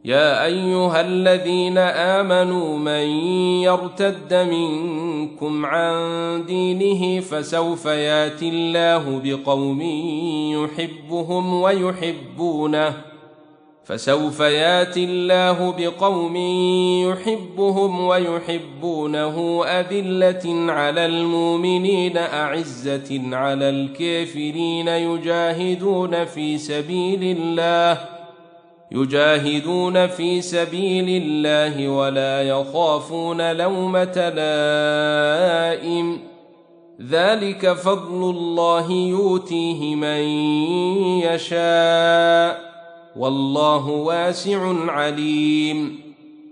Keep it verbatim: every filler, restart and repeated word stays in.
يا أيها الذين آمنوا من يرتد منكم عن دينه فسوف يأتي الله بقوم يحبهم ويحبونه فسوف يأتي الله بقوم يحبهم ويحبونه أذلة على المؤمنين أعزة على الكافرين يجاهدون في سبيل الله يجاهدون في سبيل الله ولا يخافون لومة لائم ذلك فضل الله يؤتيه من يشاء والله واسع عليم.